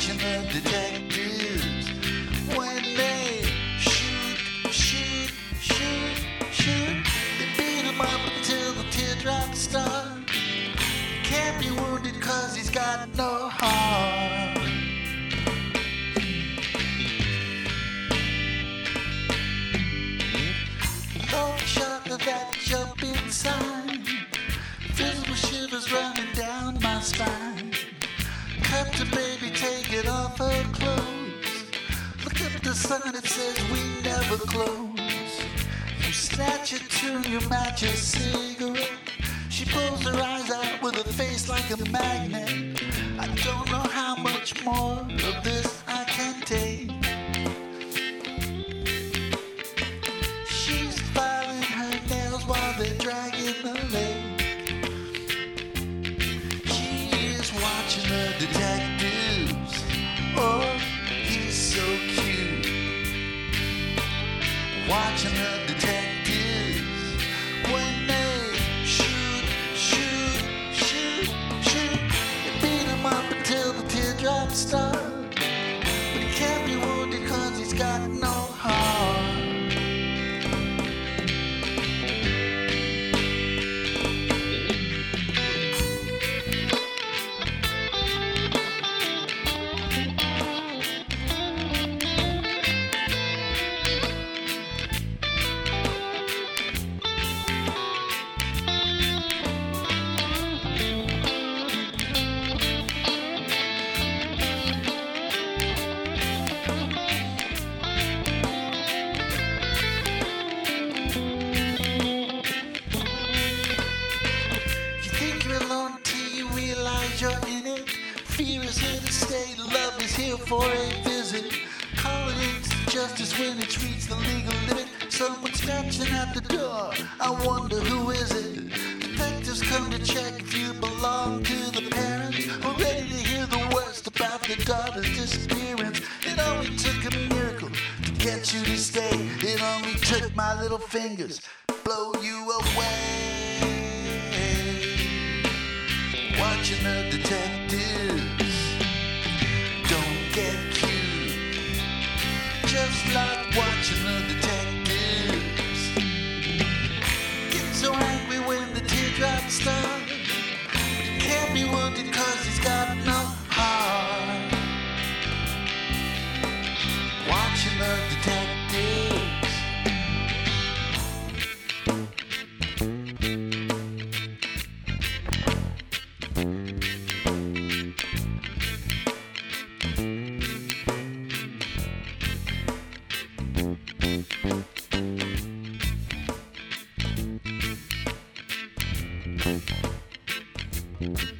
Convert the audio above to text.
watching the detectives when they shoot. They beat him up until the teardrops start. Can't be wounded 'cause he's got no heart. Love shot of that jump inside. Visible shivers running down my spine. Cut to baby, take it off her clothes. Look at the sun, it says we never close. You snatch it to you match a cigarette. She pulls her eyes out with a face like a magnet. I don't know how much more of this I can take. She's filing her nails while they're dragging the lake. She is watching the detectives. Oh, he's so cute. Watching the detectives when they shoot. They beat him up until the teardrops start. But he can't be wounded 'cause he's got no heart. You're in it. Fear is here to stay. Love is here for a visit. Call it injustice when it's reached the legal limit. Someone scratching at the door. I wonder who is it? Detectives come to check if you belong to the parents. We're ready to hear the worst about the daughter's disappearance. It only took a miracle to get you to stay. It only took my little fingers to blow you away. Watching the detectives don't get cute, just like watching the detectives. Get so angry when the teardrops start. Can't be wounded 'cause he's got no heart. Watching the detectives. Thank you.